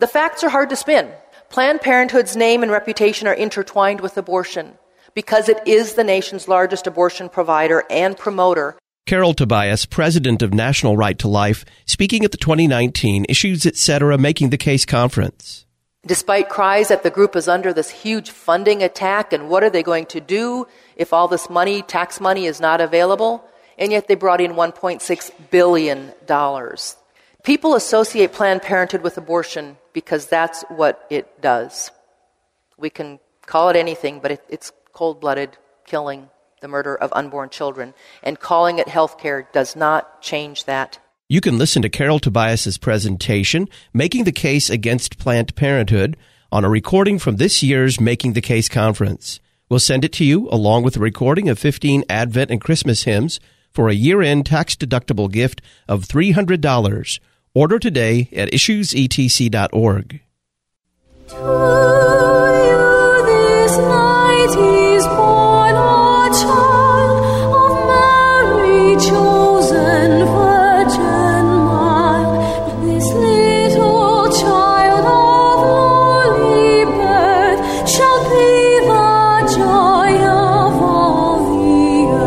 The facts are hard to spin. Planned Parenthood's name and reputation are intertwined with abortion because it is the nation's largest abortion provider and promoter. Carol Tobias, president of National Right to Life, speaking at the 2019 Issues Etc. Making the Case conference. Despite cries that the group is under this huge funding attack and what are they going to do if all this money, tax money, is not available, and yet they brought in $1.6 billion. People associate Planned Parenthood with abortion because that's what it does. We can call it anything, but it's cold-blooded killing, the murder of unborn children. And calling it healthcare does not change that. You can listen to Carol Tobias' presentation, Making the Case Against Planned Parenthood, on a recording from this year's Making the Case conference. We'll send it to you along with a recording of 15 Advent and Christmas hymns for a year-end tax-deductible gift of $300. Order today at issuesetc.org. To you this night is born a child of Mary, chosen Virgin mild. This little child of lowly birth shall be the joy of all the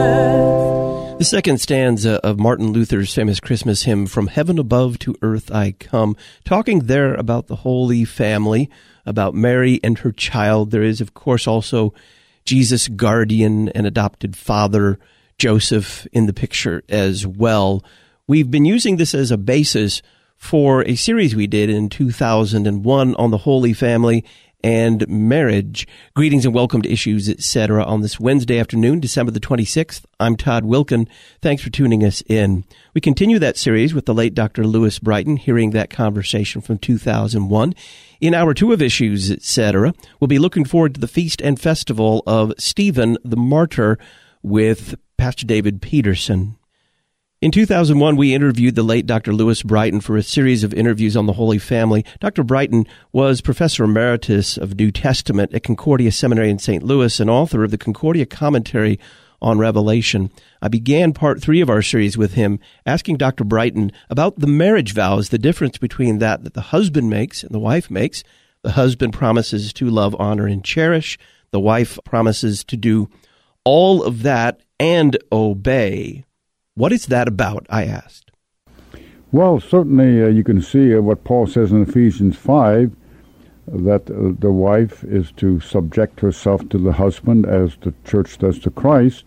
earth. The second stanza of Martin Luther's famous Christmas hymn, From Heaven Above to Earth I Come, talking there about the Holy Family, about Mary and her child. There is, of course, also Jesus' guardian and adopted father, Joseph, in the picture as well. We've been using this as a basis for a series we did in 2001 on the Holy Family and marriage. Greetings and welcome to Issues Etc. on this Wednesday afternoon, December the 26th. I'm Todd Wilkin. Thanks for tuning us in. We continue that series with the late Dr. Lewis Brighton, hearing that conversation from 2001. In Hour 2 of Issues Etc., we'll be looking forward to the feast and festival of Stephen the Martyr with Pastor David Peterson. In 2001, we interviewed the late Dr. Lewis Brighton for a series of interviews on the Holy Family. Dr. Brighton was Professor Emeritus of New Testament at Concordia Seminary in St. Louis and author of the Concordia Commentary on Revelation. I began Part 3 of our series with him, asking Dr. Brighton about the marriage vows, the difference between that the husband makes and the wife makes. The husband promises to love, honor, and cherish. The wife promises to do all of that and obey. What is that about, I asked. Well, certainly you can see what Paul says in Ephesians 5, that the wife is to subject herself to the husband as the church does to Christ.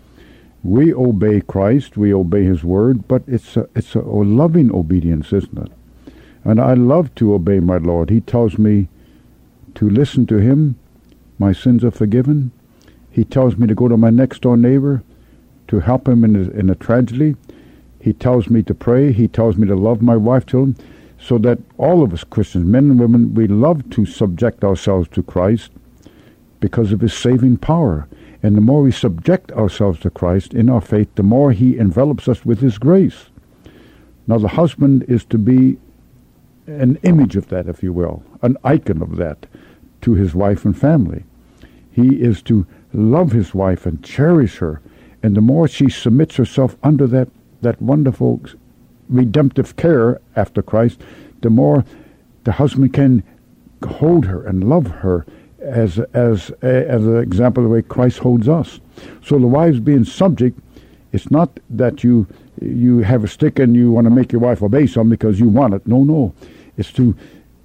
We obey Christ, we obey his word, but it's a loving obedience, isn't it? And I love to obey my Lord. He tells me to listen to him. My sins are forgiven. He tells me to go to my next door neighbor to help him in a tragedy. He tells me to pray. He tells me to love my wife to him, so that all of us Christians, men and women, we love to subject ourselves to Christ because of his saving power. And the more we subject ourselves to Christ in our faith, the more he envelops us with his grace. Now, the husband is to be an image of that, if you will, an icon of that to his wife and family. He is to love his wife and cherish her. And the more she submits herself under that wonderful redemptive care after Christ, the more the husband can hold her and love her as an example of the way Christ holds us. So the wives being subject, it's not that you have a stick and you want to make your wife obey something because you want it. No. It's the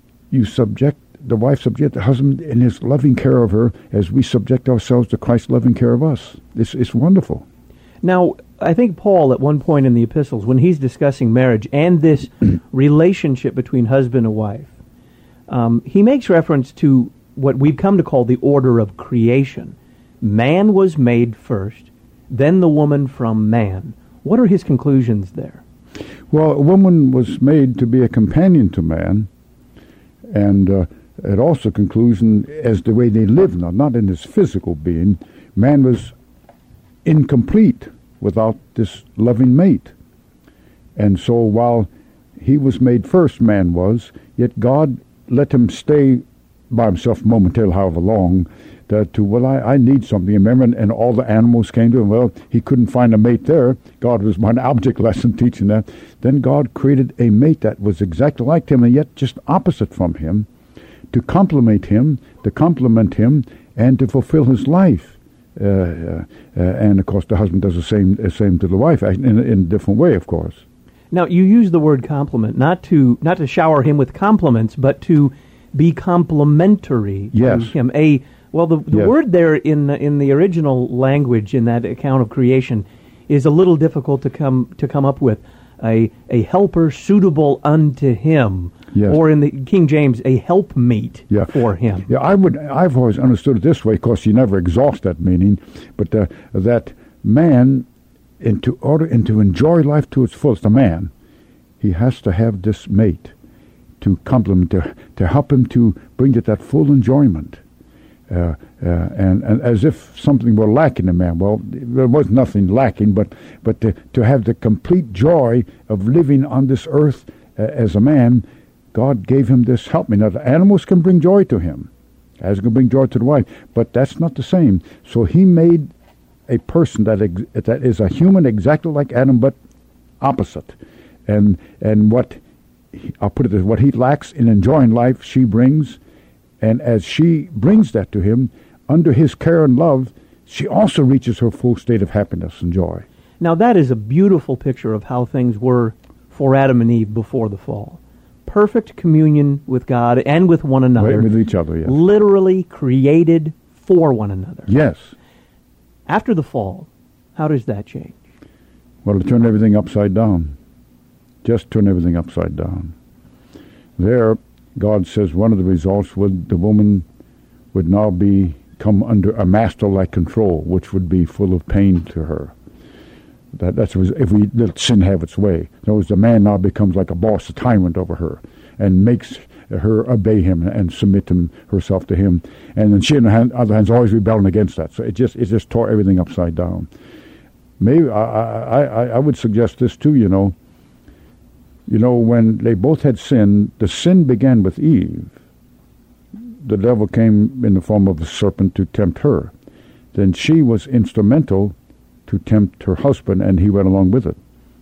wife subject the husband in his loving care of her as we subject ourselves to Christ's loving care of us. It's wonderful. Now, I think Paul, at one point in the epistles, when he's discussing marriage and this relationship between husband and wife, he makes reference to what we've come to call the order of creation. Man was made first, then the woman from man. What are his conclusions there? Well, a woman was made to be a companion to man, and it also conclusion as the way they live now, not in his physical being. Man was incomplete without this loving mate. And so while he was made first, man was, yet God let him stay by himself momentarily, however long, I need something. Remember, and all the animals came to him. Well, he couldn't find a mate there. God was one object lesson teaching that. Then God created a mate that was exactly like him and yet just opposite from him, to complement him, and to fulfill his life. And of course, the husband does the same to the wife in a different way, of course. Now, you use the word complement, not to shower him with compliments, but to be complimentary to him. The word there in the original language in that account of creation is a little difficult to come up with. A helper suitable unto him, or in the King James, a helpmate for him. Yeah, I've always understood it this way. Of course, you never exhaust that meaning, but that man, to enjoy life to its fullest, a man, he has to have this mate to complement, to help him to bring to that full enjoyment. And as if something were lacking in man. Well, there was nothing lacking, but to have the complete joy of living on this earth as a man, God gave him this helpmate. Now, the animals can bring joy to him, as can bring joy to the wife, but that's not the same. So he made a person that is a human exactly like Adam, but opposite. And what, I'll put it this, what he lacks in enjoying life, she brings. And as she brings that to him, under his care and love, she also reaches her full state of happiness and joy. Now that is a beautiful picture of how things were for Adam and Eve before the fall. Perfect communion with God and with one another. With each other, yes. Literally created for one another. Yes. After the fall, how does that change? Well, to turn everything upside down. Just turn everything upside down. There, God says one of the results would the woman would now come under a master-like control, which would be full of pain to her. That's if we let sin have its way. In other words, the man now becomes like a boss, a tyrant over her, and makes her obey him and submit herself to him. And then she, on the other hand, is always rebelling against that. So it just tore everything upside down. Maybe I would suggest this too. You know, when they both had sinned, the sin began with Eve. The devil came in the form of a serpent to tempt her. Then she was instrumental to tempt her husband, and he went along with it.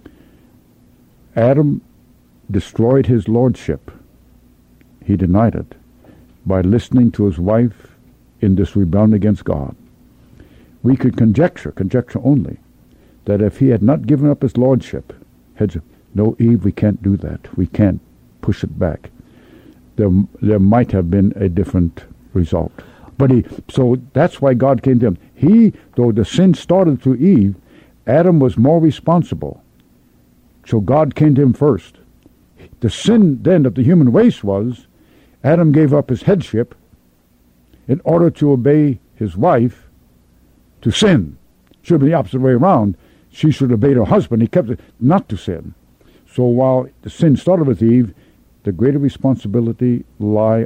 Adam destroyed his lordship. He denied it by listening to his wife in this rebellion against God. We could conjecture only, that if he had not given up his lordship, no, Eve, we can't do that. We can't push it back. There might have been a different result. So that's why God came to him. Though the sin started through Eve, Adam was more responsible. So God came to him first. The sin then of the human race was Adam gave up his headship in order to obey his wife to sin. Should have been the opposite way around. She should obey her husband. He kept it not to sin. So while the sin started with Eve, the greater responsibility lie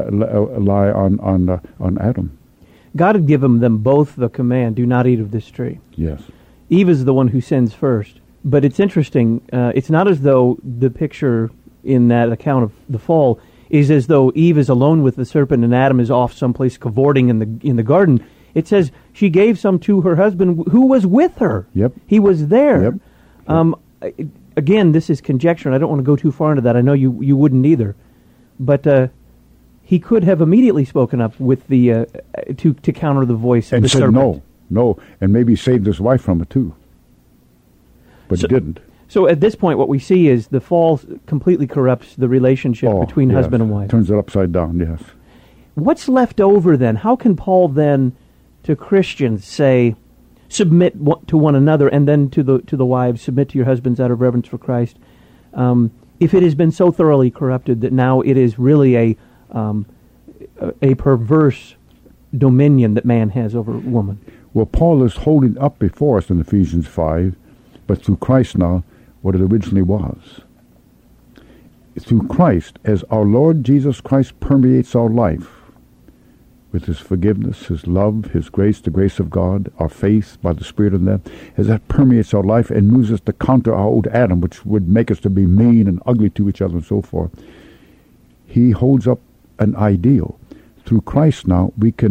on Adam. God had given them both the command, do not eat of this tree. Yes. Eve is the one who sins first. But it's interesting, it's not as though the picture in that account of the fall is as though Eve is alone with the serpent and Adam is off someplace cavorting in the garden. It says she gave some to her husband who was with her. Yep. He was there. Yep. Again, this is conjecture, and I don't want to go too far into that. I know you wouldn't either. But he could have immediately spoken up with the to counter the voice of the serpent. And said no, and maybe saved his wife from it too. But he didn't. So at this point, what we see is the fall completely corrupts the relationship between husband and wife. Turns it upside down, yes. What's left over then? How can Paul then, to Christians, say, submit to one another, and then to the wives, submit to your husbands out of reverence for Christ, if it has been so thoroughly corrupted that now it is really a perverse dominion that man has over woman? Well, Paul is holding up before us in Ephesians 5, but through Christ now, what it originally was. Through Christ, as our Lord Jesus Christ permeates our life with his forgiveness, his love, his grace, the grace of God, our faith by the Spirit of that, as that permeates our life and moves us to counter our old Adam, which would make us to be mean and ugly to each other and so forth, he holds up an ideal. Through Christ now, we can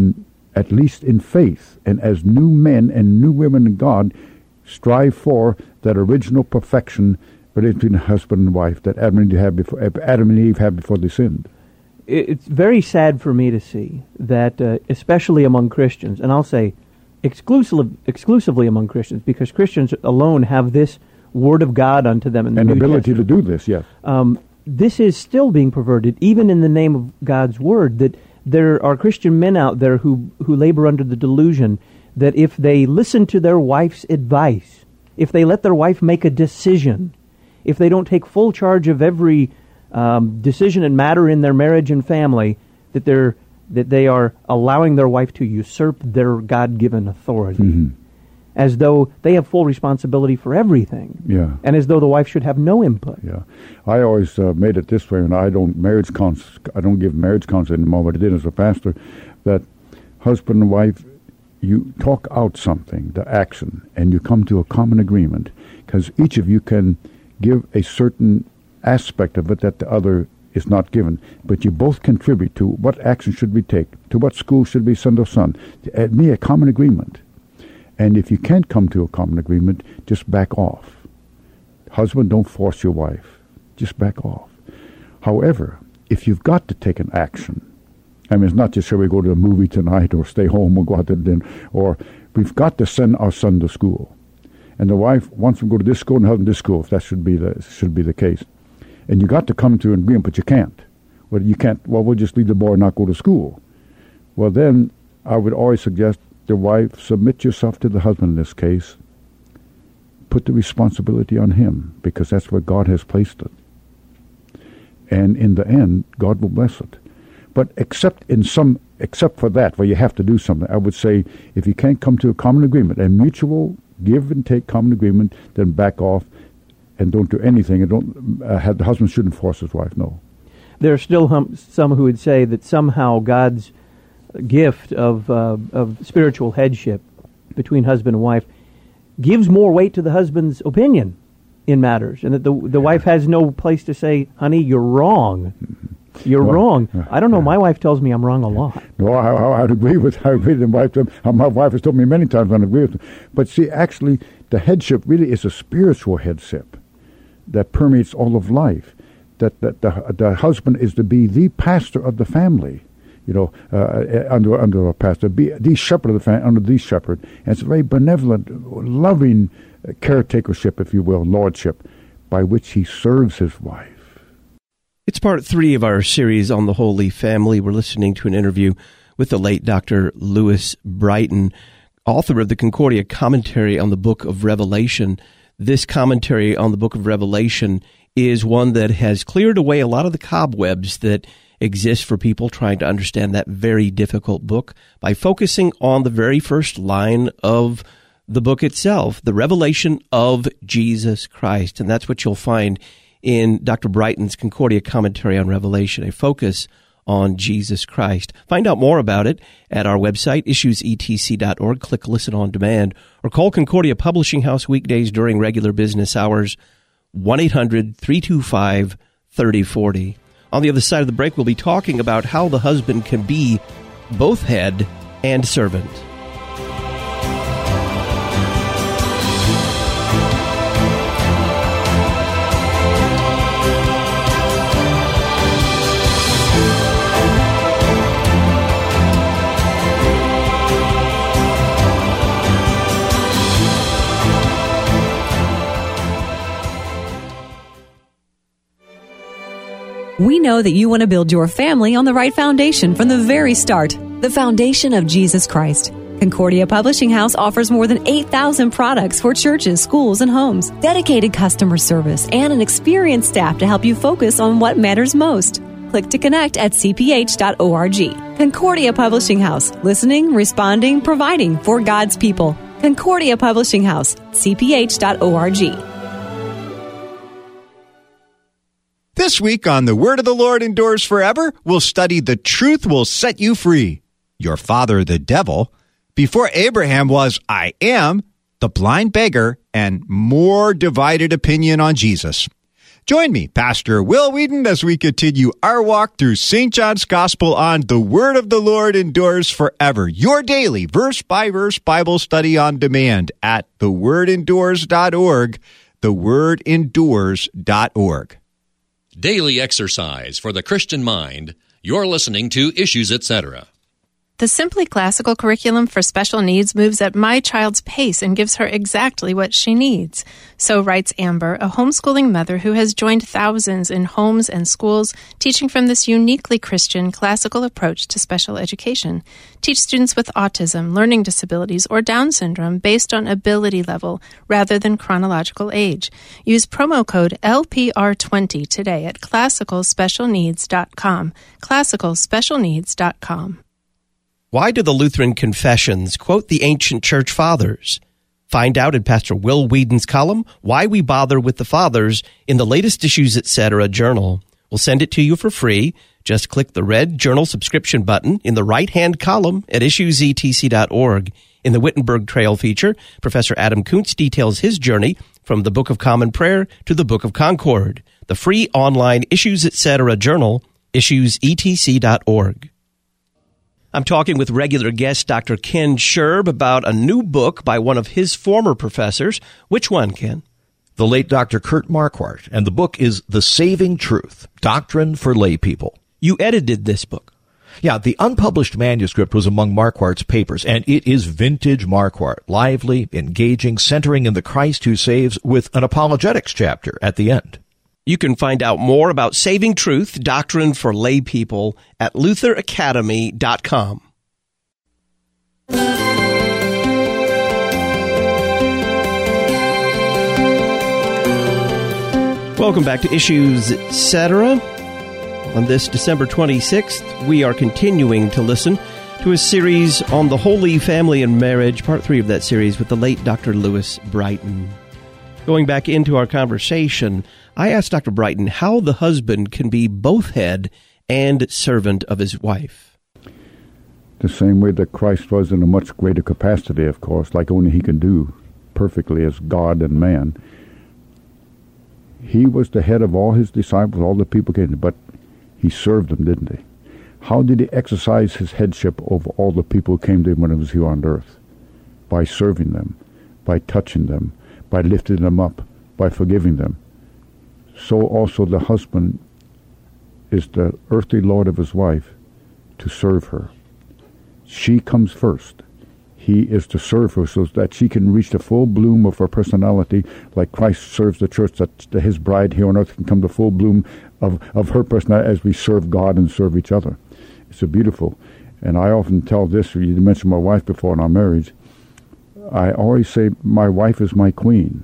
at least in faith, and as new men and new women in God, strive for that original perfection between husband and wife that Adam and Eve had before they sinned. It's very sad for me to see that, especially among Christians, and I'll say exclusively among Christians, because Christians alone have this Word of God unto them in the New ability Testament. to do this, yes. This is still being perverted, even in the name of God's Word, that there are Christian men out there who labor under the delusion that if they listen to their wife's advice, if they let their wife make a decision, if they don't take full charge of every decision and matter in their marriage and family, that they are allowing their wife to usurp their God-given authority, as though they have full responsibility for everything, and as though the wife should have no input. Yeah, I always made it this way, and I don't give marriage counsel anymore, but I did as a pastor, that husband and wife, you talk out something, the action, and you come to a common agreement, because each of you can give a certain aspect of it that the other is not given, but you both contribute to what action should we take, to what school should we send our son, a common agreement. And if you can't come to a common agreement, just back off. Husband, don't force your wife. Just back off. However, if you've got to take an action, I mean, it's not just, shall we go to a movie tonight or stay home or go out to dinner, or we've got to send our son to school. And the wife wants him to go to this school and the husband to this school, if that should be the case. And you got to come to an agreement, but you can't. Well, you can't, well, we'll just leave the boy and not go to school. Well, then I would always suggest the wife, submit yourself to the husband in this case. Put the responsibility on him, because that's where God has placed it. And in the end, God will bless it. But except for that, where you have to do something, I would say, if you can't come to a common agreement, a mutual give and take common agreement, then back off and don't do anything. And don't the husband shouldn't force his wife. No. There are still some who would say that somehow God's gift of spiritual headship between husband and wife gives more weight to the husband's opinion in matters, and that the wife has no place to say, "Honey, you're wrong. You're wrong." I don't know. My wife tells me I'm wrong a lot. No, I'd agree with them. My wife has told me many times I agree with them. But see, actually, the headship really is a spiritual headship that permeates all of life. That the husband is to be the pastor of the family. Under a pastor, be the shepherd of the family, under the shepherd. And it's a very benevolent, loving caretakership, if you will, lordship, by which he serves his wife. It's part 3 of our series on the Holy Family. We're listening to an interview with the late Dr. Lewis Brighton, author of the Concordia Commentary on the Book of Revelation. This commentary on the Book of Revelation is one that has cleared away a lot of the cobwebs that exist for people trying to understand that very difficult book by focusing on the very first line of the book itself, the revelation of Jesus Christ. And that's what you'll find in Dr. Brighton's Concordia Commentary on Revelation, a focus on Jesus Christ. Find out more about it at our website, issuesetc.org. Click Listen on Demand, or call Concordia Publishing House weekdays during regular business hours, 1-800-325-3040. On the other side of the break, we'll be talking about how the husband can be both head and servant. We know that you want to build your family on the right foundation from the very start, the foundation of Jesus Christ. Concordia Publishing House offers more than 8,000 products for churches, schools, and homes, dedicated customer service, and an experienced staff to help you focus on what matters most. Click to connect at cph.org. Concordia Publishing House, listening, responding, providing for God's people. Concordia Publishing House, cph.org. This week on The Word of the Lord Endures Forever, we'll study The Truth Will Set You Free, Your Father the Devil, Before Abraham Was I Am, The Blind Beggar, and more divided opinion on Jesus. Join me, Pastor Will Whedon, as we continue our walk through St. John's Gospel on The Word of the Lord Endures Forever, your daily verse-by-verse Bible study on demand at thewordendures.org, thewordendures.org. Daily exercise for the Christian mind. You're listening to Issues, Etc. The Simply Classical curriculum for special needs moves at my child's pace and gives her exactly what she needs. So writes Amber, a homeschooling mother who has joined thousands in homes and schools teaching from this uniquely Christian classical approach to special education. Teach students with autism, learning disabilities, or Down syndrome based on ability level rather than chronological age. Use promo code LPR20 today at classicalspecialneeds.com. classicalspecialneeds.com. Why do the Lutheran confessions quote the ancient church fathers? Find out in Pastor Will Whedon's column, Why We Bother with the Fathers, in the latest Issues, Etc. journal. We'll send it to you for free. Just click the red journal subscription button in the right-hand column at issuesetc.org. In the Wittenberg Trail feature, Professor Adam Kuntz details his journey from the Book of Common Prayer to the Book of Concord. The free online Issues, Etc. journal, issuesetc.org. I'm talking with regular guest Dr. Ken Scherb about a new book by one of his former professors. Which one, Ken? The late Dr. Kurt Marquardt, and the book is The Saving Truth, Doctrine for Lay People. You edited this book. Yeah, the unpublished manuscript was among Marquardt's papers, and it is vintage Marquardt, lively, engaging, centering in the Christ who saves, with an apologetics chapter at the end. You can find out more about Saving Truth, Doctrine for Lay People at lutheracademy.com. Welcome back to Issues, Etc. On this December 26th, we are continuing to listen to a series on the Holy Family and Marriage, part 3 of that series with the late Dr. Lewis Brighton. Going back into our conversation, I asked Dr. Brighton how the husband can be both head and servant of his wife. The same way that Christ was in a much greater capacity, of course, like only he can do perfectly as God and man. He was the head of all his disciples, all the people came, but he served them, didn't he? How did he exercise his headship over all the people who came to him when he was here on earth? By serving them, by touching them, by lifting them up, by forgiving them. So also the husband is the earthly lord of his wife to serve her. She comes first. He is to serve her so that she can reach the full bloom of her personality, like Christ serves the church, that his bride here on earth can come to full bloom of her personality as we serve God and serve each other. It's a beautiful. And I often tell this, you mentioned my wife before in our marriage, I always say my wife is my queen.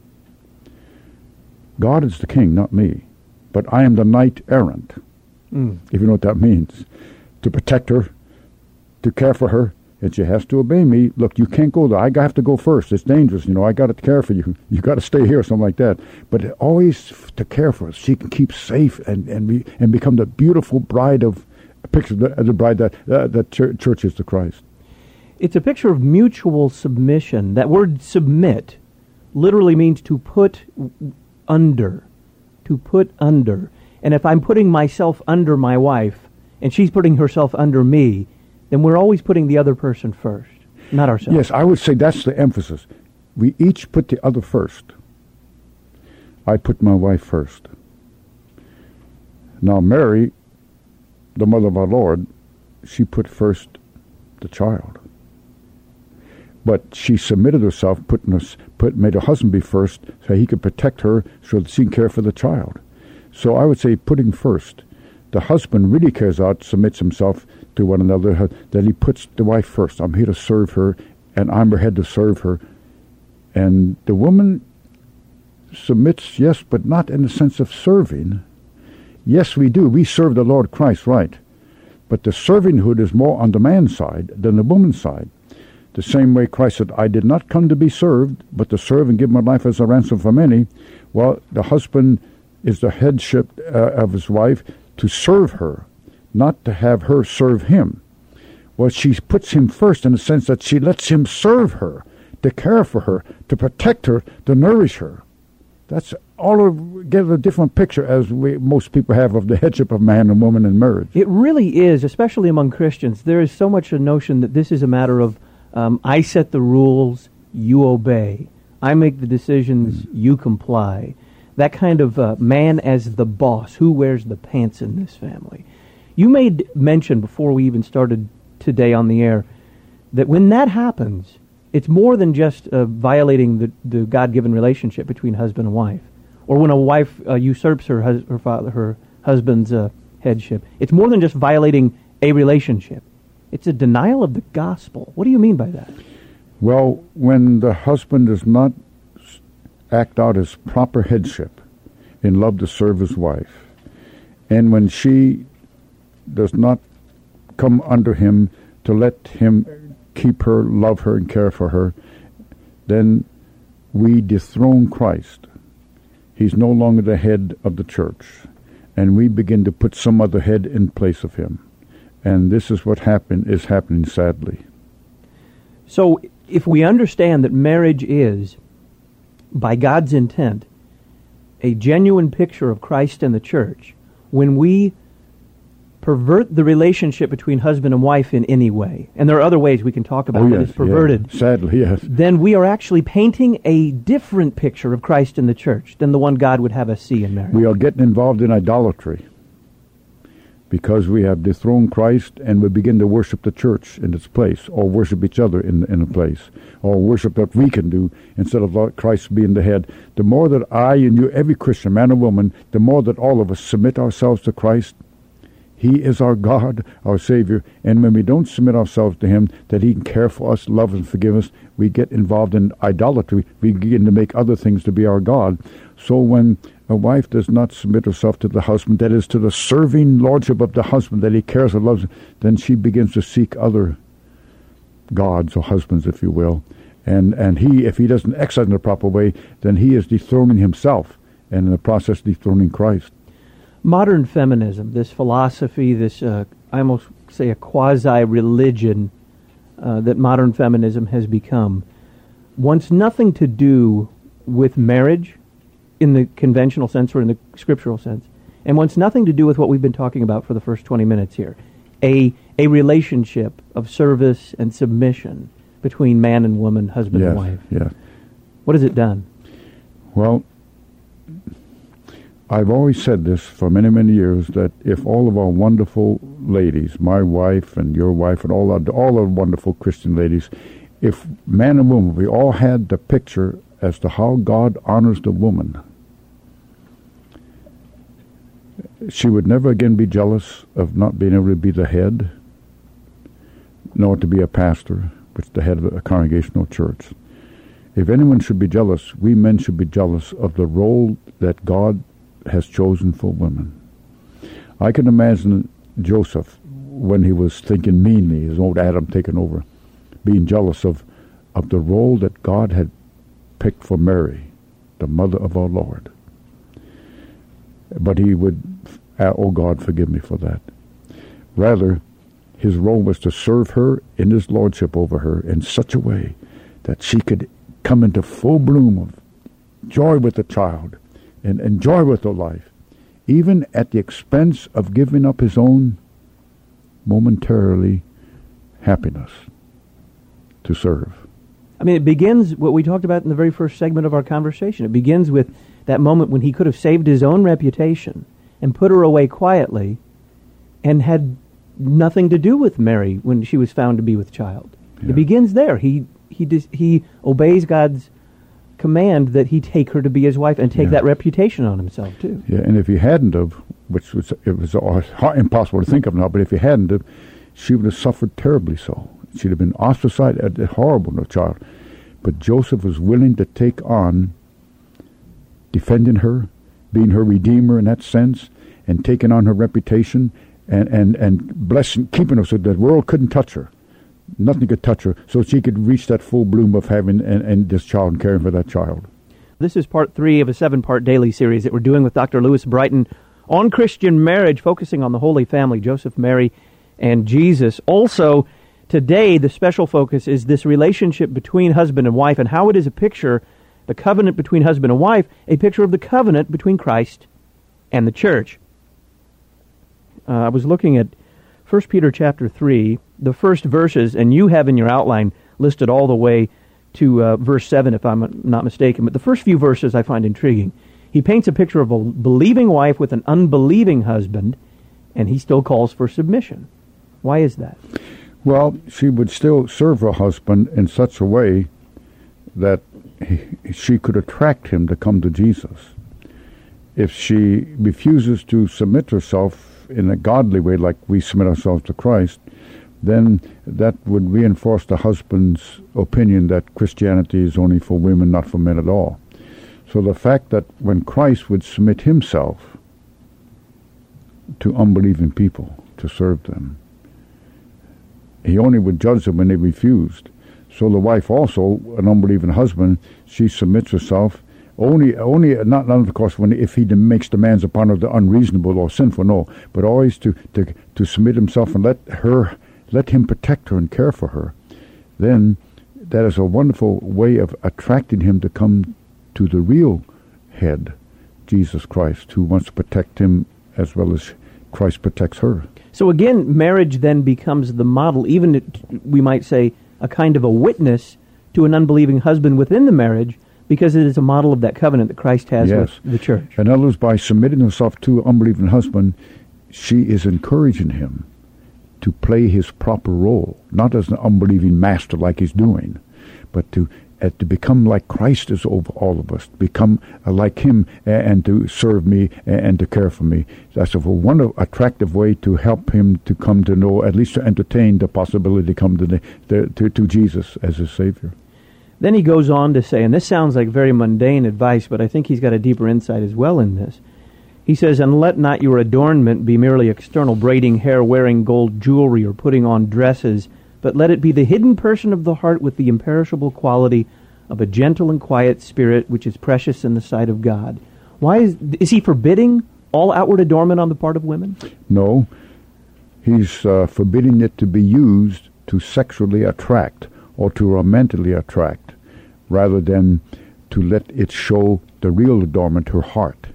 God is the king, not me. But I am the knight errant, if you know what that means. To protect her, to care for her, and she has to obey me. Look, you can't go there. I have to go first. It's dangerous. I got to care for you. You got to stay here, something like that. But always to care for us. She can keep safe and become the beautiful bride of, a picture of the bride that church is to Christ. It's a picture of mutual submission. That word submit literally means to put under. To put under. And if I'm putting myself under my wife, and she's putting herself under me, then we're always putting the other person first, not ourselves. Yes, I would say that's the emphasis. We each put the other first. I put my wife first. Now Mary, the mother of our Lord, she put first the child. But she submitted herself, made her husband be first so he could protect her so that she can care for the child. So I would say putting first. The husband really cares out, submits himself to one another, that he puts the wife first. I'm here to serve her, and I'm her head to serve her. And the woman submits, yes, but not in the sense of serving. Yes, we do. We serve the Lord Christ, right. But the servinghood is more on the man's side than the woman's side. The same way Christ said, I did not come to be served, but to serve and give my life as a ransom for many. Well, the husband is the headship of his wife to serve her, not to have her serve him. Well, she puts him first in the sense that she lets him serve her, to care for her, to protect her, to nourish her. That's all give a different picture as most people have of the headship of man and woman in marriage. It really is, especially among Christians. There is so much a notion that this is a matter of I set the rules, you obey. I make the decisions, you comply. That kind of man as the boss, who wears the pants in this family. You made mention before we even started today on the air that when that happens, it's more than just violating the God-given relationship between husband and wife, or when a wife usurps her husband's headship. It's more than just violating a relationship. It's a denial of the gospel. What do you mean by that? Well, when the husband does not act out his proper headship in love to serve his wife, and when she does not come under him to let him keep her, love her, and care for her, then we dethrone Christ. He's no longer the head of the church, and we begin to put some other head in place of him. And this is what is happening sadly. So if we understand that marriage is, by God's intent, a genuine picture of Christ and the church, when we pervert the relationship between husband and wife in any way, and there are other ways we can talk about it, it's perverted. Yeah. Sadly, yes. Then we are actually painting a different picture of Christ and the church than the one God would have us see in marriage. We are getting involved in idolatry because we have dethroned Christ and we begin to worship the church in its place, or worship each other in a place, or worship what we can do instead of Christ being the head. The more that I and you, every Christian, man or woman, the more that all of us submit ourselves to Christ, He is our God, our Savior, and when we don't submit ourselves to Him, that He can care for us, love and forgive us, we get involved in idolatry. We begin to make other things to be our God. So when a wife does not submit herself to the husband, that is, to the serving lordship of the husband, that he cares and loves, then she begins to seek other gods or husbands, if you will. And he, if he doesn't exercise in the proper way, then he is dethroning himself, and in the process dethroning Christ. Modern feminism, this philosophy, this, I almost say a quasi-religion that modern feminism has become, wants nothing to do with marriage in the conventional sense or in the scriptural sense, and wants nothing to do with what we've been talking about for the first 20 minutes here, a relationship of service and submission between man and woman, husband and wife. Yes. What has it done? Well, I've always said this for many, many years, that if all of our wonderful ladies, my wife and your wife and all our wonderful Christian ladies, if man and woman, we all had the picture as to how God honors the woman, she would never again be jealous of not being able to be the head, nor to be a pastor, which is the head of a congregational church. If anyone should be jealous, we men should be jealous of the role that God has chosen for women. I can imagine Joseph, when he was thinking meanly, his old Adam taken over, being jealous of the role that God had picked for Mary, the mother of our Lord. But he would, oh God, forgive me for that. Rather, his role was to serve her in his lordship over her in such a way that she could come into full bloom of joy with the child and joy with her life, even at the expense of giving up his own momentarily happiness to serve. I mean, it begins what we talked about in the very first segment of our conversation. It begins with that moment when he could have saved his own reputation and put her away quietly and had nothing to do with Mary when she was found to be with child. Yeah. It begins there. He obeys God's command that he take her to be his wife and take that reputation on himself too. Yeah, and if he hadn't have, it was impossible to think of now, but if he hadn't have, she would have suffered terribly so. She'd have been ostracized, horrible no child. But Joseph was willing to take on defending her, being her redeemer in that sense, and taking on her reputation and blessing, keeping her so the world couldn't touch her. Nothing could touch her, so she could reach that full bloom of having and this child and caring for that child. This is part 3 of a 7-part daily series that we're doing with Dr. Lewis Brighton on Christian marriage, focusing on the Holy Family, Joseph, Mary, and Jesus. Also, today, the special focus is this relationship between husband and wife and how it is a picture the covenant between husband and wife, a picture of the covenant between Christ and the church. I was looking at 1 Peter chapter 3, the first verses, and you have in your outline listed all the way to verse 7, if I'm not mistaken. But the first few verses I find intriguing. He paints a picture of a believing wife with an unbelieving husband, and he still calls for submission. Why is that? Well, she would still serve her husband in such a way that she could attract him to come to Jesus. If she refuses to submit herself in a godly way, like we submit ourselves to Christ, then that would reinforce the husband's opinion that Christianity is only for women, not for men at all. So the fact that when Christ would submit himself to unbelieving people to serve them, he only would judge them when they refused. So the wife also, an unbelieving husband, she submits herself only not of course if he makes demands upon her that are unreasonable or sinful, no, but always to submit himself and let him protect her and care for her. Then that is a wonderful way of attracting him to come to the real head, Jesus Christ, who wants to protect him as well as Christ protects her. So again, marriage then becomes the model, even we might say a kind of a witness to an unbelieving husband within the marriage, because it is a model of that covenant that Christ has with the church. In other words, by submitting herself to an unbelieving husband, she is encouraging him to play his proper role, not as an unbelieving master like he's doing, but to become like Christ is over all of us, become like him and to serve me and to care for me. That's a wonderful, attractive way to help him to come to know, at least to entertain the possibility to come to Jesus as his Savior. Then he goes on to say, and this sounds like very mundane advice, but I think he's got a deeper insight as well in this. He says, "And let not your adornment be merely external, braiding hair, wearing gold jewelry, or putting on dresses, but let it be the hidden person of the heart with the imperishable quality of a gentle and quiet spirit, which is precious in the sight of God." Why is he forbidding all outward adornment on the part of women? No. He's forbidding it to be used to sexually attract or to romantically attract, rather than to let it show the real adornment, her heart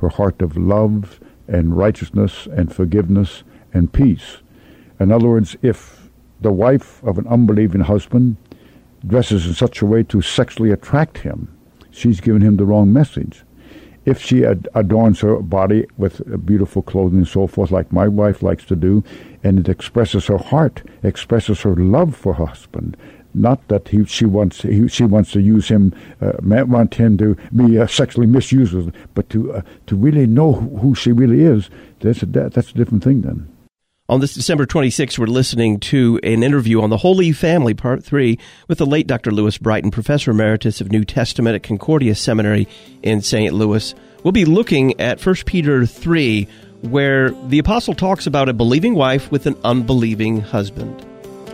of love and righteousness and forgiveness and peace. In other words, if the wife of an unbelieving husband dresses in such a way to sexually attract him, she's given him the wrong message. If she adorns her body with beautiful clothing and so forth, like my wife likes to do, and it expresses her heart, expresses her love for her husband, not that she wants to use him, want him to be sexually misused, but to really know who she really is. That's a different thing then. On this December 26th, we're listening to an interview on the Holy Family, Part 3, with the late Dr. Lewis Brighton, Professor Emeritus of New Testament at Concordia Seminary in St. Louis. We'll be looking at 1 Peter 3, where the apostle talks about a believing wife with an unbelieving husband.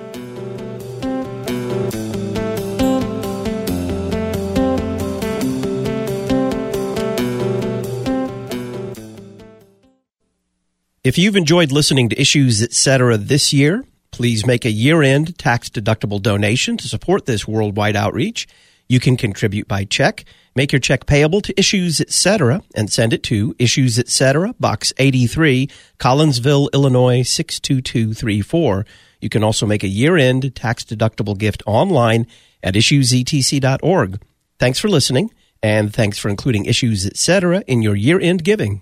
If you've enjoyed listening to Issues Etc. this year, please make a year-end tax-deductible donation to support this worldwide outreach. You can contribute by check. Make your check payable to Issues Etc. and send it to Issues Etc., Box 83, Collinsville, Illinois 62234. You can also make a year-end tax-deductible gift online at issuesetc.org. Thanks for listening, and thanks for including Issues Etc. in your year-end giving.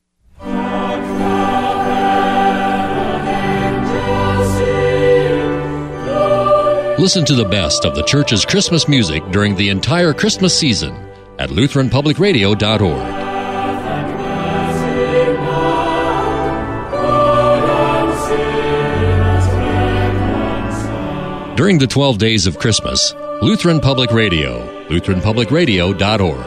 Listen to the best of the church's Christmas music during the entire Christmas season at LutheranPublicRadio.org. During the 12 days of Christmas, Lutheran Public Radio, LutheranPublicRadio.org.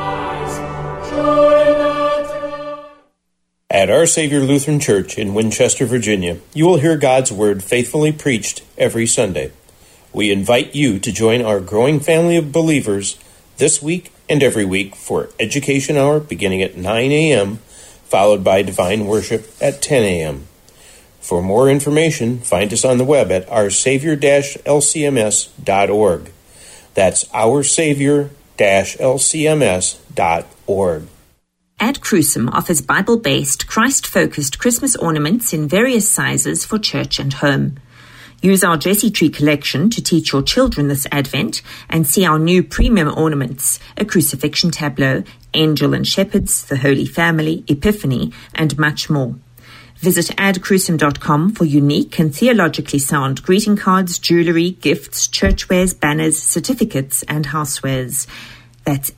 At Our Savior Lutheran Church in Winchester, Virginia, you will hear God's Word faithfully preached every Sunday. We invite you to join our growing family of believers this week and every week for Education Hour beginning at 9 a.m., followed by Divine Worship at 10 a.m. For more information, find us on the web at oursavior-lcms.org. That's oursavior-lcms.org. lcms.org. Ad Crucem offers Bible-based, Christ-focused Christmas ornaments in various sizes for church and home. Use our Jesse Tree collection to teach your children this Advent and see our new premium ornaments, a crucifixion tableau, angel and shepherds, the Holy Family, Epiphany, and much more. Visit adcrucem.com for unique and theologically sound greeting cards, jewelry, gifts, churchwares, banners, certificates, and housewares. That's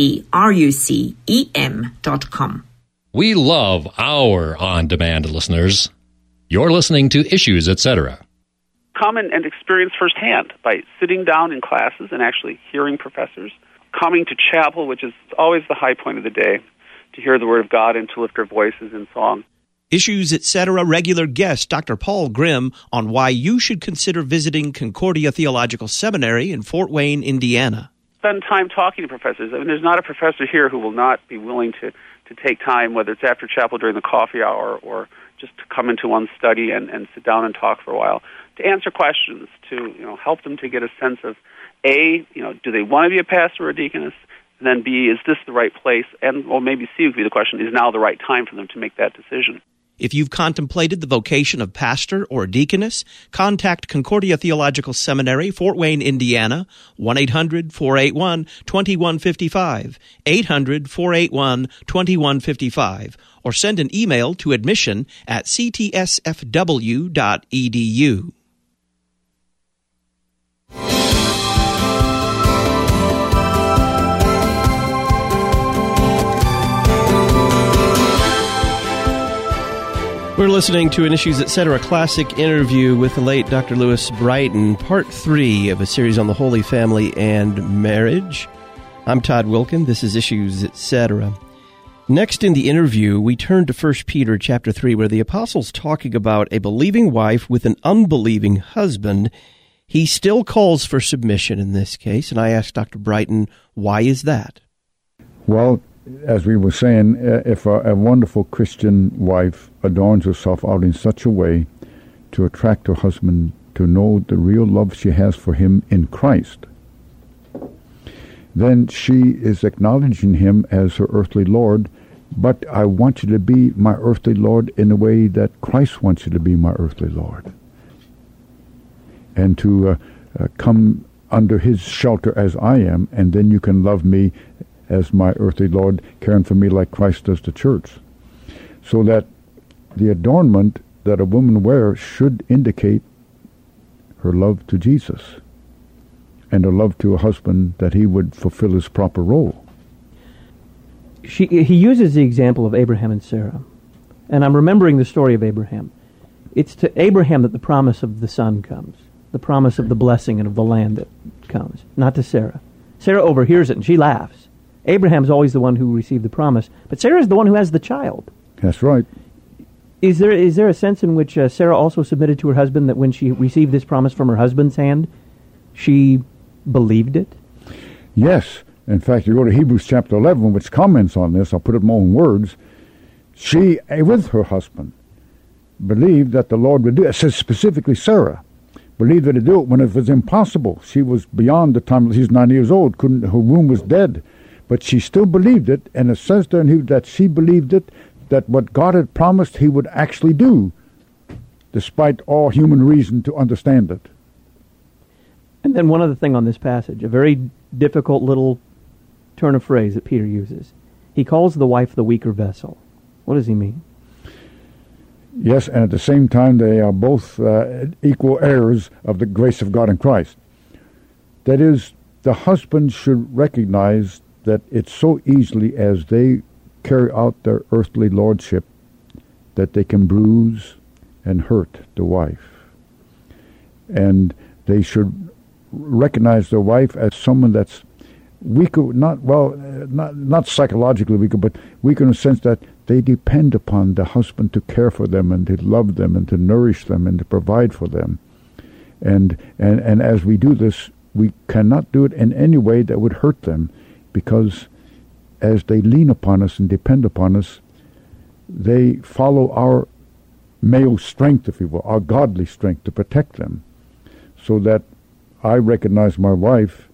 adcrucem.com. We love our on-demand listeners. You're listening to Issues, Etc. Come and experience firsthand by sitting down in classes and actually hearing professors, coming to chapel, which is always the high point of the day, to hear the Word of God and to lift our voices in song. Issues, Etc. regular guest Dr. Paul Grimm on why you should consider visiting Concordia Theological Seminary in Fort Wayne, Indiana. Spend time talking to professors. I mean, there's not a professor here who will not be willing to take time, whether it's after chapel during the coffee hour or just to come into one's study and sit down and talk for a while, to answer questions, to help them to get a sense of A, do they want to be a pastor or a deaconess? And then B, is this the right place? And or maybe C would be the question, is now the right time for them to make that decision? If you've contemplated the vocation of pastor or deaconess, contact Concordia Theological Seminary, Fort Wayne, Indiana, 1-800-481-2155, 800-481-2155, or send an email to admission@ctsfw.edu. We're listening to an Issues, Etc. classic interview with the late Dr. Lewis Brighton, part 3 of a series on the Holy Family and marriage. I'm Todd Wilkin. This is Issues, Etc. Next in the interview, we turn to 1 Peter chapter 3, where the apostle's talking about a believing wife with an unbelieving husband. He still calls for submission in this case, and I asked Dr. Brighton, why is that? Well, as we were saying, if a wonderful Christian wife adorns herself out in such a way to attract her husband to know the real love she has for him in Christ, then she is acknowledging him as her earthly Lord, but I want you to be my earthly Lord in a way that Christ wants you to be my earthly Lord. And to come under his shelter as I am, and then you can love me as my earthly Lord, caring for me like Christ does the church. So that the adornment that a woman wears should indicate her love to Jesus and her love to a husband, that he would fulfill his proper role. He uses the example of Abraham and Sarah. And I'm remembering the story of Abraham. It's to Abraham that the promise of the son comes, the promise of the blessing and of the land that comes, not to Sarah. Sarah overhears it and she laughs. Abraham's always the one who received the promise, but Sarah's the one who has the child. That's right. Is there a sense in which Sarah also submitted to her husband, that when she received this promise from her husband's hand, she believed it? Yes. In fact, you go to Hebrews chapter 11, which comments on this. I'll put it in my own words. She, with her husband, believed that the Lord would do it. It says specifically Sarah believed that he'd do it when it was impossible. She was beyond the time. She's 90 years old. Her womb was dead. But she still believed it, and it says there in Hebrews that she believed it, that what God had promised he would actually do, despite all human reason to understand it. And then one other thing on this passage, a very difficult little turn of phrase that Peter uses. He calls the wife the weaker vessel. What does he mean? Yes, and at the same time they are both equal heirs of the grace of God in Christ. That is, the husband should recognize that it's so easily as they carry out their earthly lordship that they can bruise and hurt the wife. And they should recognize their wife as someone that's weaker, not psychologically weaker, but weaker in the sense that they depend upon the husband to care for them and to love them and to nourish them and to provide for them. And as we do this, we cannot do it in any way that would hurt them, because as they lean upon us and depend upon us, they follow our male strength, if you will, our godly strength to protect them. So that I recognize my wife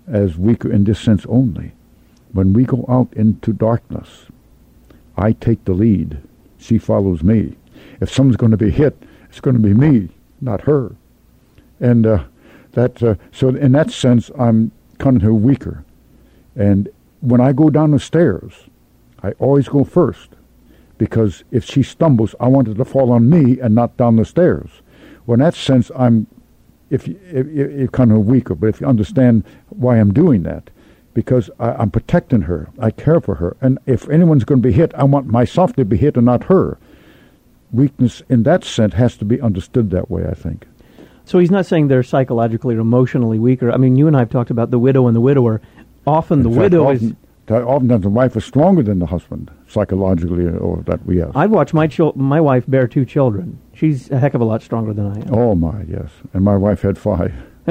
as weaker in this sense only. When we go out into darkness, I take the lead. She follows me. If someone's going to be hit, it's going to be me, not her. And so in that sense, I'm kind of weaker. And when I go down the stairs, I always go first, because if she stumbles, I want her to fall on me and not down the stairs. Well, in that sense, I'm if kind of weaker. But if you understand why I'm doing that, because I'm protecting her, I care for her, and if anyone's going to be hit, I want myself to be hit and not her. Weakness in that sense has to be understood that way, I think. So he's not saying they're psychologically or emotionally weaker. I mean, you and I have talked about the widow and the widower. Often the widow is... Oftentimes the wife is stronger than the husband, psychologically, or that we have. I've watched my wife bear 2 children. She's a heck of a lot stronger than I am. Oh, my, yes. And my wife had 5.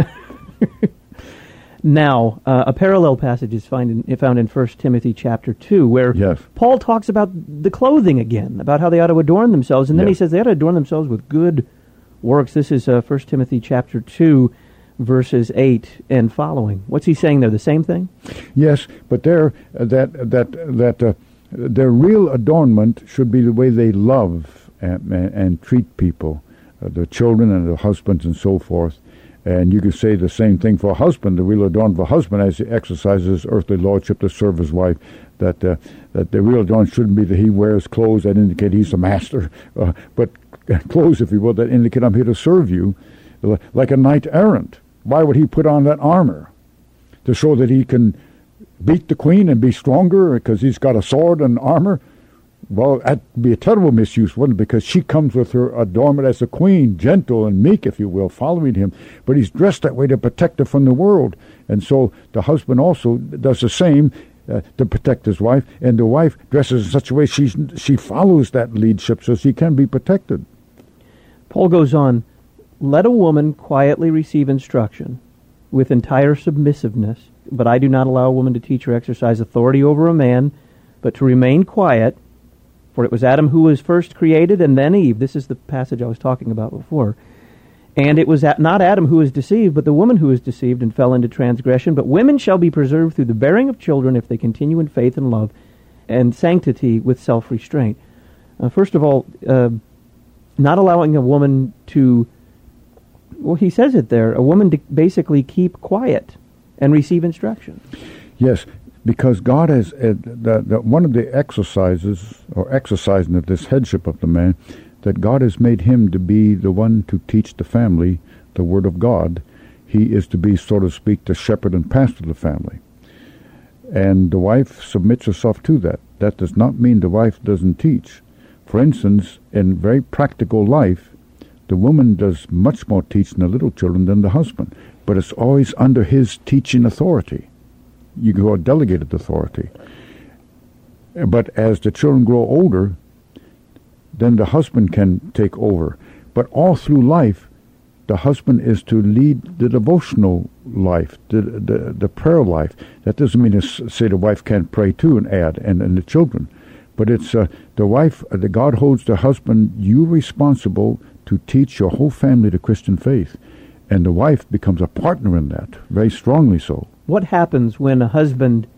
Now, a parallel passage is found in 1 Timothy chapter 2, where Paul talks about the clothing again, about how they ought to adorn themselves, and then he says they ought to adorn themselves with good works. This is 1 Timothy chapter 2, verses 8 and following. What's he saying there? The same thing? Yes, but their real adornment should be the way they love and treat people, the children and the husbands and so forth. And you could say the same thing for a husband. The real adornment for a husband, as he exercises his earthly lordship to serve his wife, that the real adornment shouldn't be that he wears clothes that indicate he's the master, but clothes, if you will, that indicate I'm here to serve you, like a knight errant. Why would he put on that armor? To show that he can beat the queen and be stronger because he's got a sword and armor? Well, that'd be a terrible misuse, wouldn't it? Because she comes with her adornment as a queen, gentle and meek, if you will, following him. But he's dressed that way to protect her from the world. And so the husband also does the same to protect his wife. And the wife dresses in such a way she follows that leadership so she can be protected. Paul goes on, let a woman quietly receive instruction with entire submissiveness, but I do not allow a woman to teach or exercise authority over a man, but to remain quiet. For it was Adam who was first created, and then Eve. This is the passage I was talking about before. And it was not Adam who was deceived, but the woman who was deceived and fell into transgression. But women shall be preserved through the bearing of children if they continue in faith and love and sanctity with self-restraint. First of all, not allowing a woman to... Well, he says it there, a woman to basically keep quiet and receive instruction. Yes, because God has, one of the exercises, or exercising of this headship of the man, that God has made him to be the one to teach the family the Word of God. He is to be, so to speak, the shepherd and pastor of the family. And the wife submits herself to that. That does not mean the wife doesn't teach. For instance, in very practical life, the woman does much more teaching the little children than the husband, but it's always under his teaching authority. You go a delegated authority. But as the children grow older, then the husband can take over. But all through life, the husband is to lead the devotional life, the prayer life. That doesn't mean to say the wife can't pray too and add, and the children. But it's the wife, God holds the husband, you responsible to teach your whole family the Christian faith. And the wife becomes a partner in that, very strongly so. What happens when a husband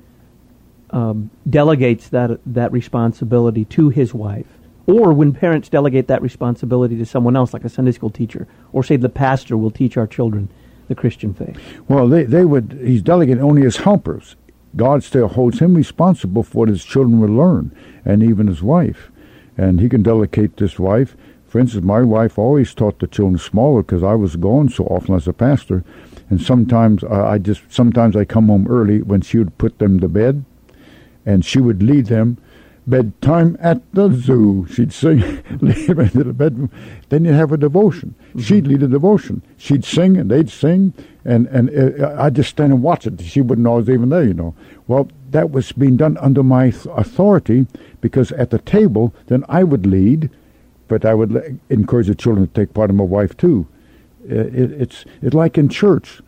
delegates that responsibility to his wife? Or when parents delegate that responsibility to someone else, like a Sunday school teacher, or say the pastor will teach our children the Christian faith? Well, he's delegating only as helpers. God still holds him responsible for what his children will learn, and even his wife. And he can delegate this wife. For instance, my wife always taught the children smaller because I was gone so often as a pastor. And sometimes I come home early when she would put them to bed, and she would lead them. Bedtime at the zoo. She'd sing, lead them into the bedroom. Then you'd have a devotion. Mm-hmm. She'd lead a devotion. She'd sing, and they'd sing, and I'd just stand and watch it. She wouldn't know I was even there, Well, that was being done under my authority, because at the table, then I would lead, but I would encourage the children to take part of my wife too. It's like in church.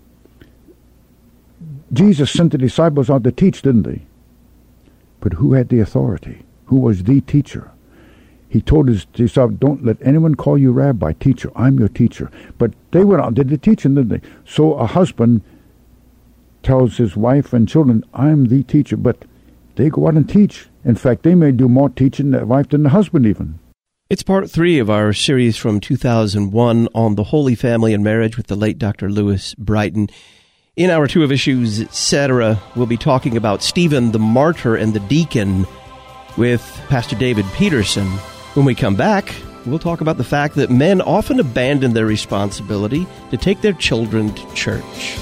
Jesus sent the disciples out to teach, didn't he? But who had the authority? Who was the teacher? He told his disciples, don't let anyone call you rabbi, teacher. I'm your teacher. But they went out and did the teaching, didn't they? So a husband tells his wife and children, I'm the teacher, but they go out and teach. In fact, they may do more teaching, the wife, than the husband even. It's part 3 of our series from 2001 on the Holy Family and Marriage with the late Dr. Lewis Brighton. In Hour 2 of Issues, etc., we'll be talking about Stephen the Martyr and the Deacon with Pastor David Peterson. When we come back, we'll talk about the fact that men often abandon their responsibility to take their children to church.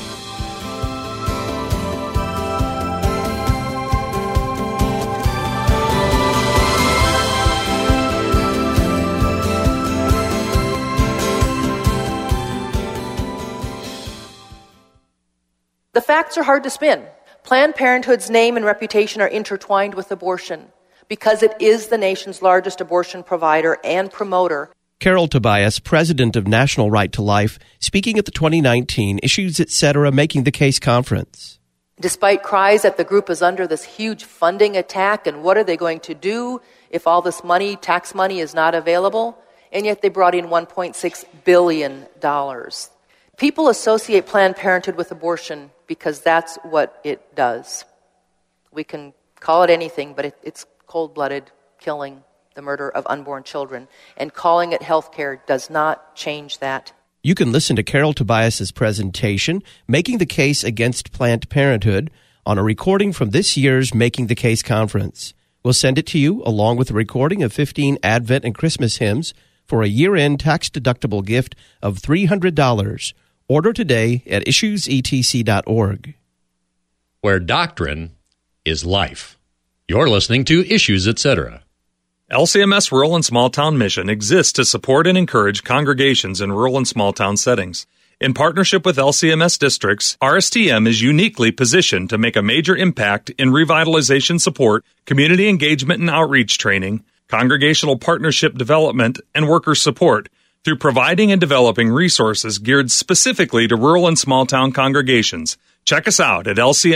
The facts are hard to spin. Planned Parenthood's name and reputation are intertwined with abortion because it is the nation's largest abortion provider and promoter. Carol Tobias, president of National Right to Life, speaking at the 2019 Issues Etc. Making the Case conference. Despite cries that the group is under this huge funding attack and what are they going to do if all this money, tax money, is not available, and yet they brought in $1.6 billion. People associate Planned Parenthood with abortion because that's what it does. We can call it anything, but it's cold-blooded killing, the murder of unborn children. And calling it health care does not change that. You can listen to Carol Tobias' presentation, Making the Case Against Planned Parenthood, on a recording from this year's Making the Case conference. We'll send it to you along with a recording of 15 Advent and Christmas hymns for a year-end tax-deductible gift of $300. Order today at issuesetc.org. Where doctrine is life. You're listening to Issues, Etc. LCMS Rural and Small Town Mission exists to support and encourage congregations in rural and small town settings. In partnership with LCMS districts, RSTM is uniquely positioned to make a major impact in revitalization support, community engagement and outreach training, congregational partnership development, and worker support through providing and developing resources geared specifically to rural and small town congregations. Check us out at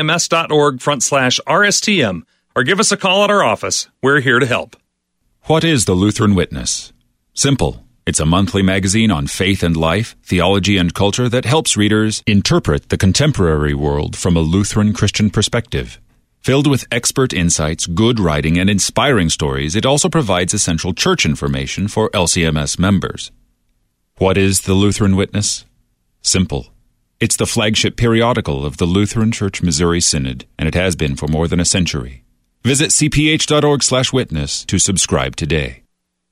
lcms.org/RSTM or give us a call at our office. We're here to help. What is the Lutheran Witness? Simple. It's a monthly magazine on faith and life, theology and culture that helps readers interpret the contemporary world from a Lutheran Christian perspective. Filled with expert insights, good writing, and inspiring stories, it also provides essential church information for LCMS members. What is the Lutheran Witness? Simple. It's the flagship periodical of the Lutheran Church Missouri Synod, and it has been for more than a century. Visit cph.org/witness to subscribe today.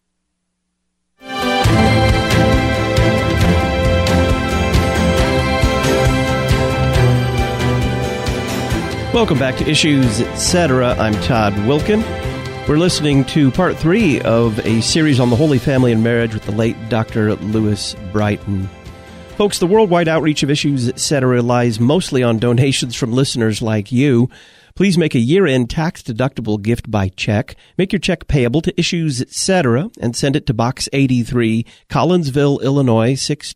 Welcome back to Issues, Etc. I'm Todd Wilkin. We're listening to part 3 of a series on the Holy Family and Marriage with the late Dr. Lewis Brighton. Folks, the worldwide outreach of Issues, Etc. relies mostly on donations from listeners like you. Please make a year-end tax-deductible gift by check. Make your check payable to Issues, Etc. and send it to Box 83, Collinsville, Illinois,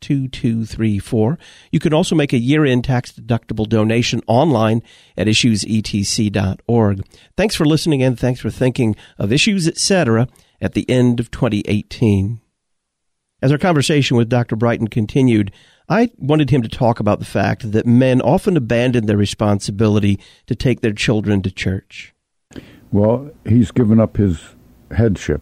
62234. You can also make a year-end tax-deductible donation online at issuesetc.org. Thanks for listening and thanks for thinking of Issues, Etc. at the end of 2018. As our conversation with Dr. Brighton continued, I wanted him to talk about the fact that men often abandon their responsibility to take their children to church. Well, he's given up his headship,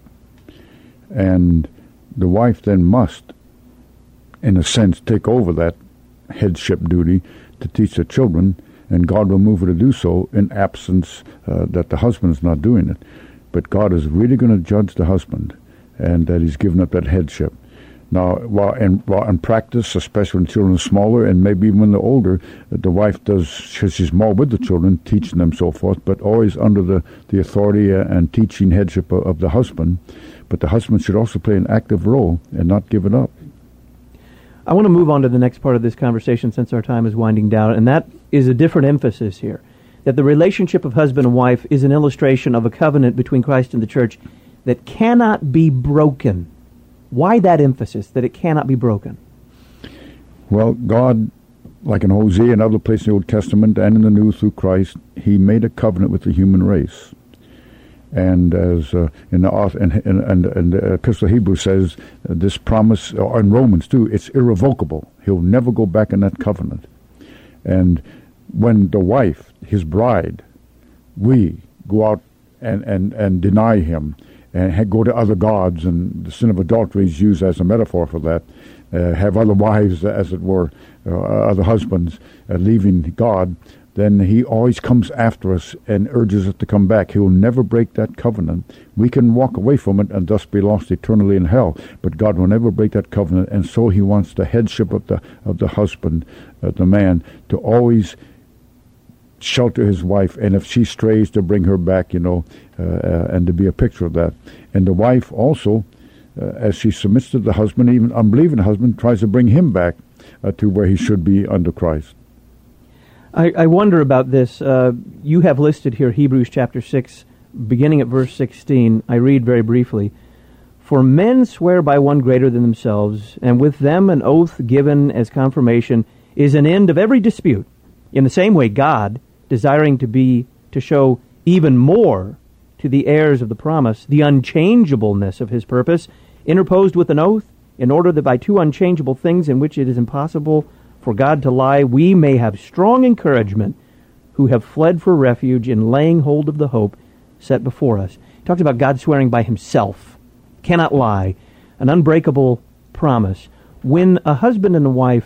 and the wife then must, in a sense, take over that headship duty to teach the children, and God will move her to do so in absence that the husband's not doing it. But God is really going to judge the husband, and that he's given up that headship. Now, while in practice, especially when children are smaller and maybe even when they're older, the wife does, she's more with the children, teaching them so forth, but always under the authority and teaching headship of the husband. But the husband should also play an active role and not give it up. I want to move on to the next part of this conversation since our time is winding down, and that is a different emphasis here. That the relationship of husband and wife is an illustration of a covenant between Christ and the church that cannot be broken. Why that emphasis, that it cannot be broken? Well, God, like in Hosea and other places in the Old Testament and in the New through Christ, he made a covenant with the human race. And as in the Epistle of Hebrews says, this promise, or in Romans too, it's irrevocable. He'll never go back in that covenant. And when the wife, his bride, we go out and deny him and go to other gods, and the sin of adultery is used as a metaphor for that, have other wives, as it were, other husbands, leaving God, then he always comes after us and urges us to come back. He will never break that covenant. We can walk away from it and thus be lost eternally in hell, but God will never break that covenant, and so he wants the headship of the husband, the man, to always shelter his wife, and if she strays, to bring her back, and to be a picture of that. And the wife also, as she submits to the husband, even unbelieving husband, tries to bring him back to where he should be under Christ. I wonder about this. You have listed here Hebrews chapter 6, beginning at verse 16. I read very briefly. For men swear by one greater than themselves, and with them an oath given as confirmation is an end of every dispute. In the same way, God, desiring to show even more to the heirs of the promise the unchangeableness of his purpose, interposed with an oath, in order that by two unchangeable things in which it is impossible for God to lie, we may have strong encouragement who have fled for refuge in laying hold of the hope set before us. He talks about God swearing by himself, cannot lie, an unbreakable promise. When a husband and a wife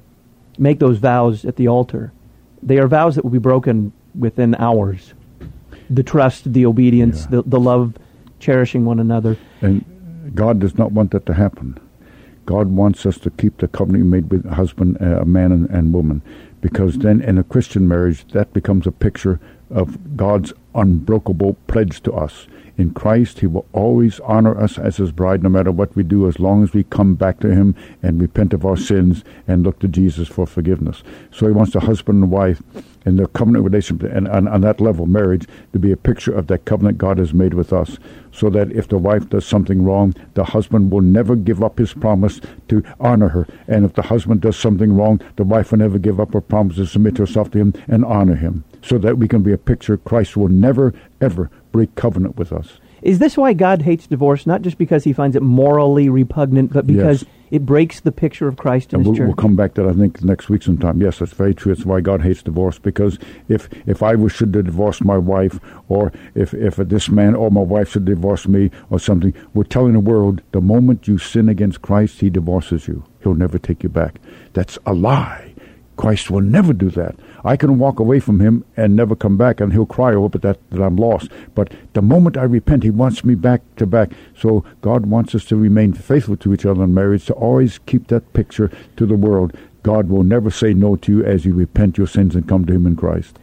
make those vows at the altar, they are vows that will be broken within hours. The trust, the obedience, the love, cherishing one another. And God does not want that to happen. God wants us to keep the covenant made with a husband, a man and woman, because then in a Christian marriage, that becomes a picture of God's unbreakable pledge to us. In Christ, he will always honor us as his bride, no matter what we do, as long as we come back to him and repent of our sins and look to Jesus for forgiveness. So he wants the husband and wife in their covenant relationship, and on that level, marriage, to be a picture of that covenant God has made with us, so that if the wife does something wrong, the husband will never give up his promise to honor her. And if the husband does something wrong, the wife will never give up her promise to submit herself to him and honor him, so that we can be a picture. Christ will never, ever break covenant with us. Is this why God hates divorce? Not just because he finds it morally repugnant, but because it breaks the picture of Christ in his church? We'll come back to that, I think, next week sometime. Yes, that's very true. It's why God hates divorce, because if I should divorce my wife, or if this man or my wife should divorce me or something, we're telling the world, the moment you sin against Christ, he divorces you. He'll never take you back. That's a lie. Christ will never do that. I can walk away from him and never come back, and he'll cry over that I'm lost. But the moment I repent, he wants me back to back. So God wants us to remain faithful to each other in marriage, to always keep that picture to the world. God will never say no to you as you repent your sins and come to him in Christ.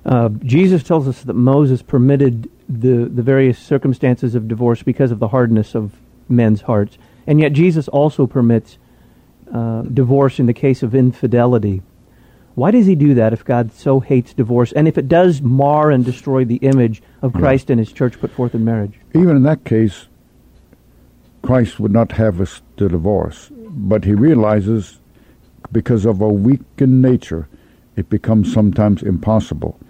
Jesus tells us that Moses permitted the various circumstances of divorce because of the hardness of men's hearts. And yet Jesus also permits divorce in the case of infidelity. Why does he do that if God so hates divorce, and if it does mar and destroy the image of Christ and his church put forth in marriage? Even in that case, Christ would not have us to divorce, but he realizes because of our weakened nature, it becomes sometimes impossible.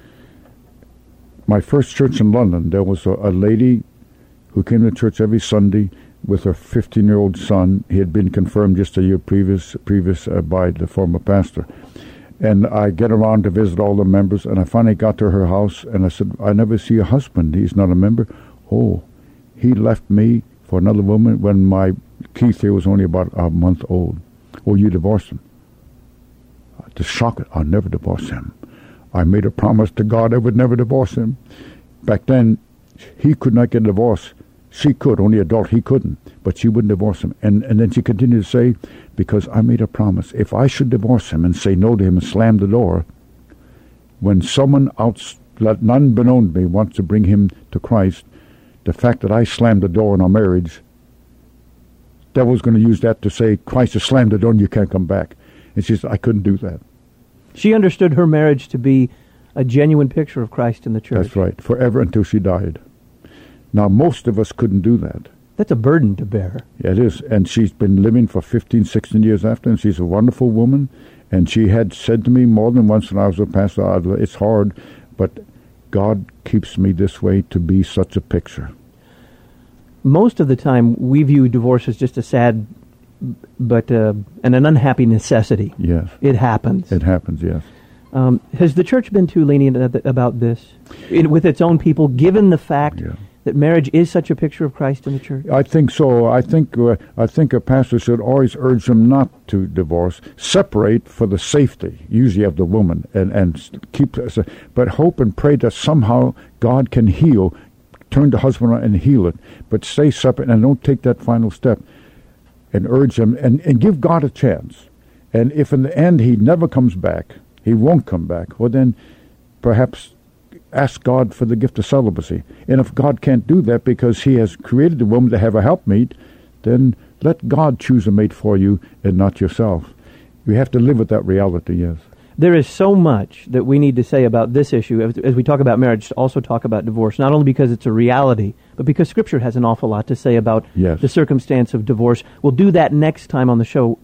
My first church in London, there was a lady who came to church every Sunday with her 15-year-old son. He had been confirmed just a year previous by the former pastor. And I get around to visit all the members, and I finally got to her house, and I said, I never see a husband. He's not a member. Oh, he left me for another woman when my Keith here was only about a month old. Oh, you divorced him. To shock it, I'll never divorce him. I made a promise to God I would never divorce him. Back then, he could not get a divorce. She could, only adult, he couldn't. But she wouldn't divorce him. And then she continued to say, because I made a promise, if I should divorce him and say no to him and slam the door, when someone unbeknown to me wants to bring him to Christ, the fact that I slammed the door in our marriage, the devil's going to use that to say, Christ has slammed the door and you can't come back. And she said, I couldn't do that. She understood her marriage to be a genuine picture of Christ in the church. That's right, forever until she died. Now, most of us couldn't do that. That's a burden to bear. Yeah, it is. And she's been living for 15, 16 years after, and she's a wonderful woman. And she had said to me more than once when I was a pastor, it's hard, but God keeps me this way to be such a picture. Most of the time, we view divorce as just a sad but an unhappy necessity. Yes. It happens. It happens, yes. Has the church been too lenient about this with its own people, given the fact that marriage is such a picture of Christ in the church? I think so. I think a pastor should always urge them not to divorce. Separate for the safety, usually of the woman, and keep. But hope and pray that somehow God can heal. Turn the husband around and heal it. But stay separate and don't take that final step. And urge them and give God a chance. And if in the end he never comes back, he won't come back, well then perhaps ask God for the gift of celibacy. And if God can't do that because he has created the woman to have a helpmate, then let God choose a mate for you and not yourself. You have to live with that reality, yes. There is so much that we need to say about this issue as we talk about marriage, to also talk about divorce, not only because it's a reality, but because Scripture has an awful lot to say about the circumstance of divorce. We'll do that next time on the show.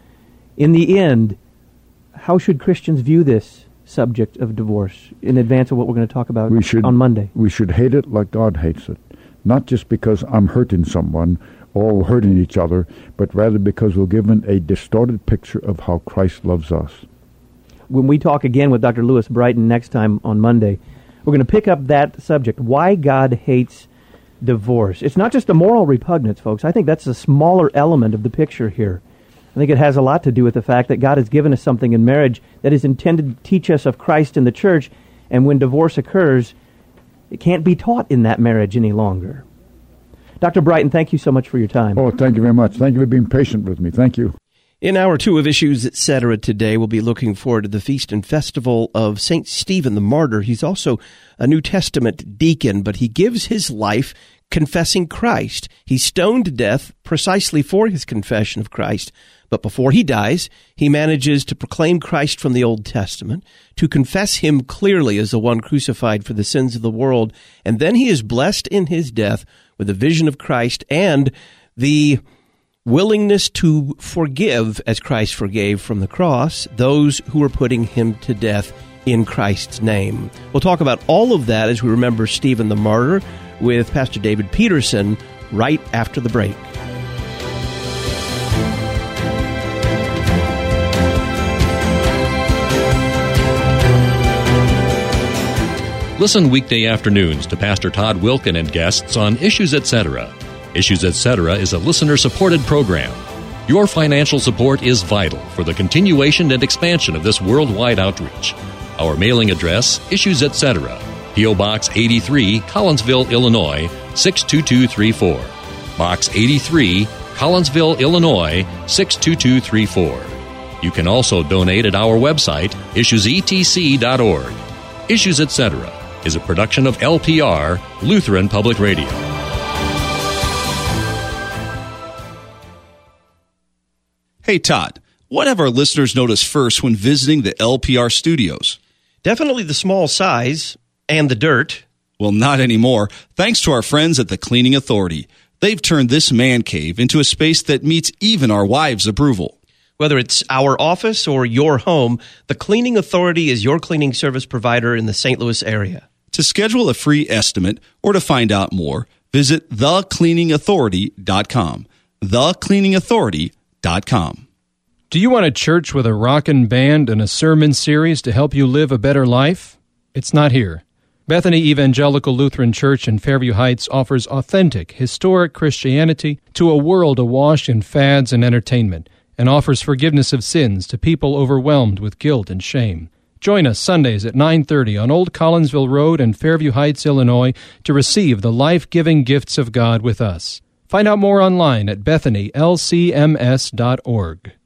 In the end, how should Christians view this subject of divorce in advance of what we're going to talk about on Monday? We should hate it like God hates it, not just because I'm hurting someone or we're hurting each other, but rather because we're given a distorted picture of how Christ loves us. When we talk again with Dr. Lewis Brighton next time on Monday, we're going to pick up that subject, why God hates divorce. It's not just a moral repugnance, folks. I think that's a smaller element of the picture here. I think it has a lot to do with the fact that God has given us something in marriage that is intended to teach us of Christ in the church, and when divorce occurs, it can't be taught in that marriage any longer. Dr. Brighton, thank you so much for your time. Oh, thank you very much. Thank you for being patient with me. Thank you. In Hour 2 of Issues, Etc. today, we'll be looking forward to the feast and festival of St. Stephen the Martyr. He's also a New Testament deacon, but he gives his life confessing Christ. He's stoned to death precisely for his confession of Christ. But before he dies, he manages to proclaim Christ from the Old Testament, to confess him clearly as the one crucified for the sins of the world, and then he is blessed in his death with a vision of Christ and the willingness to forgive, as Christ forgave from the cross, those who were putting him to death in Christ's name. We'll talk about all of that as we remember Stephen the Martyr with Pastor David Peterson right after the break. Listen weekday afternoons to Pastor Todd Wilken and guests on Issues Etc. Issues Etc. is a listener-supported program. Your financial support is vital for the continuation and expansion of this worldwide outreach. Our mailing address, Issues Etc., P.O. Box 83, Collinsville, Illinois, 62234. Box 83, Collinsville, Illinois, 62234. You can also donate at our website, issuesetc.org. Issues Etc. is a production of LPR, Lutheran Public Radio. Hey, Todd, what have our listeners noticed first when visiting the LPR studios? Definitely the small size and the dirt. Well, not anymore. Thanks to our friends at the Cleaning Authority. They've turned this man cave into a space that meets even our wives' approval. Whether it's our office or your home, the Cleaning Authority is your cleaning service provider in the St. Louis area. To schedule a free estimate or to find out more, visit thecleaningauthority.com. thecleaningauthority.com. Do you want a church with a rockin' band and a sermon series to help you live a better life? It's not here. Bethany Evangelical Lutheran Church in Fairview Heights offers authentic, historic Christianity to a world awash in fads and entertainment, and offers forgiveness of sins to people overwhelmed with guilt and shame. Join us Sundays at 9:30 on Old Collinsville Road in Fairview Heights, Illinois, to receive the life-giving gifts of God with us. Find out more online at bethanylcms.org.